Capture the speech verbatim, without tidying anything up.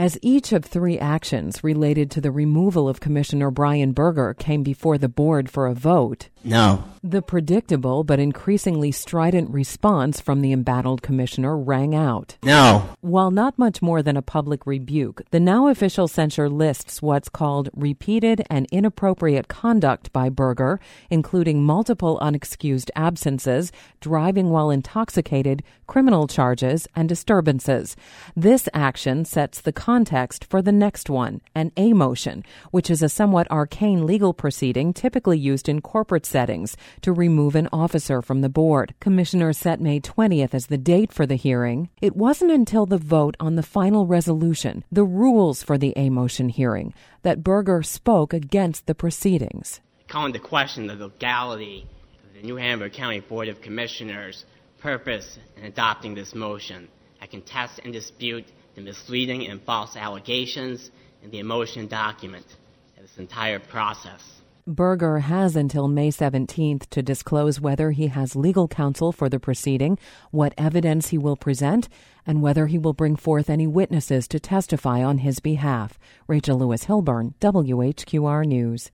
as each of three actions related to the removal of Commissioner Brian Berger came before the board for a vote. No. The predictable but increasingly strident response from the embattled commissioner rang out. No. While not much more than a public rebuke, the now official censure lists what's called repeated and inappropriate conduct by Berger, including multiple unexcused absences, driving while intoxicated, criminal charges, and disturbances. This action sets the context for the next one, an A motion, which is a somewhat arcane legal proceeding typically used in corporate settings to remove an officer from the board. Commissioners set May twentieth as the date for the hearing. It wasn't until the vote on the final resolution, the rules for the A motion hearing, that Berger spoke against the proceedings. Calling into question the legality of the New Hanover County Board of Commissioners' purpose in adopting this motion. I contest and dispute the misleading and false allegations in the motion document and this entire process. Berger has until May seventeenth to disclose whether he has legal counsel for the proceeding, what evidence he will present, and whether he will bring forth any witnesses to testify on his behalf. Rachel Lewis Hilburn, W H Q R News.